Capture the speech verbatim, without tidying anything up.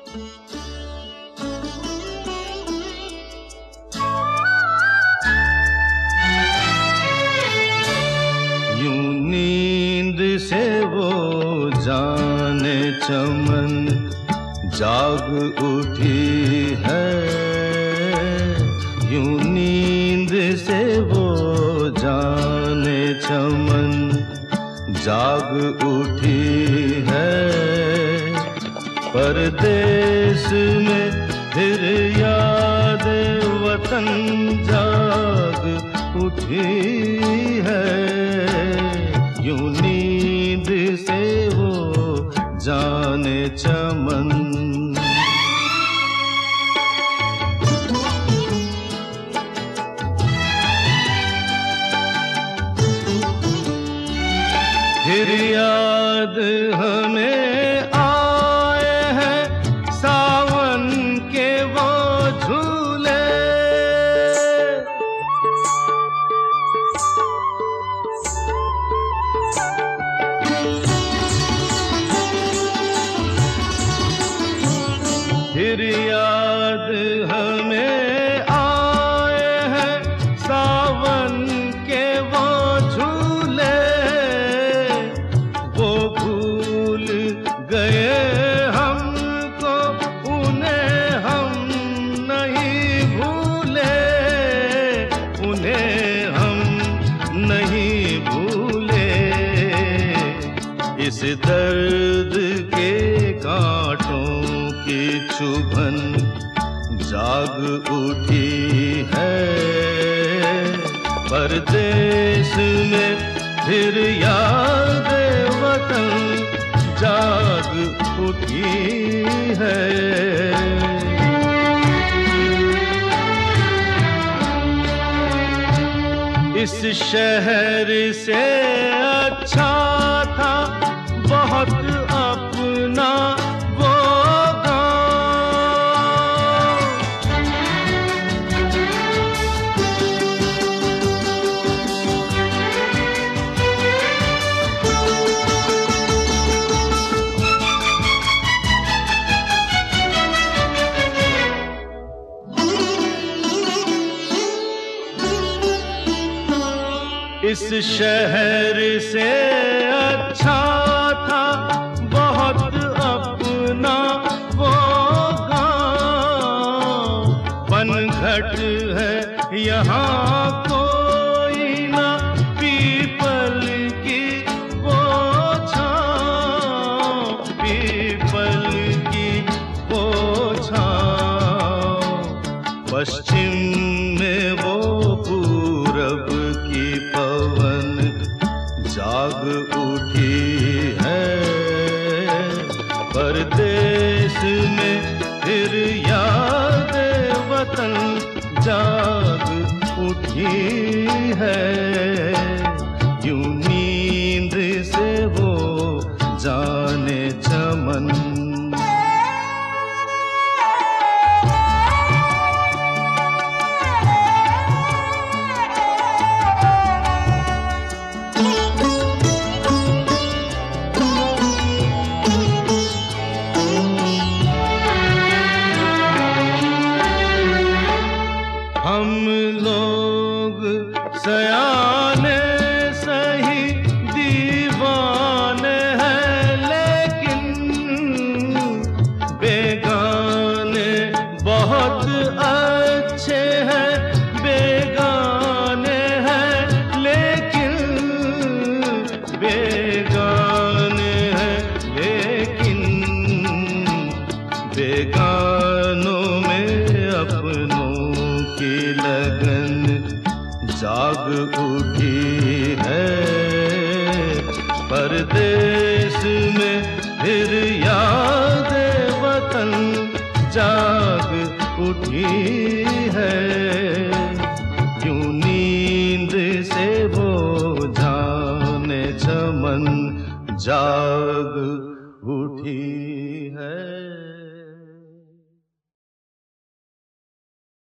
यूं नींद से वो जाने चमन जाग उठी है, यूं नींद से वो जाने चमन जाग उठी है। परदेश में फिर याद वतन जाग उठी है, यूं नींद से वो जाने चमन। फिर याद हमें आए हैं सावन के वो झूले, फिर याद हमें आए हैं सावन के वो झूले। वो भूल गए हमको, उन्हें हम नहीं भूले, उन्हें हम नहीं भूले। इस दर्द के कांटों की चुभन जाग उठी है। परदेश में फिर याद वतन जाग उठी है। इस शहर से अच्छा था बहुत अपना वो इस शहर से अच्छा था बहुत अपना वो गाँव। पनघट है यहाँ कोई ना, पीपल की वो छाँव, पीपल की वो छाँव। पश्चिम में वो पूरब की पवन जाग उठी है। परदेश में फिर याद वतन जाग उठी है, यूं नींद से वो जाने चमन। हम लोग सयाने सही दीवाने हैं, लेकिन बेगाने बहुत अच्छे हैं। बेगाने हैं लेकिन बेगाने हैं लेकिन बेगानों में अपनों की लगन जाग उठी है। परदेश में फिर याद वतन जाग उठी है, यूं नींद से वो जाने चमन जाग उठी।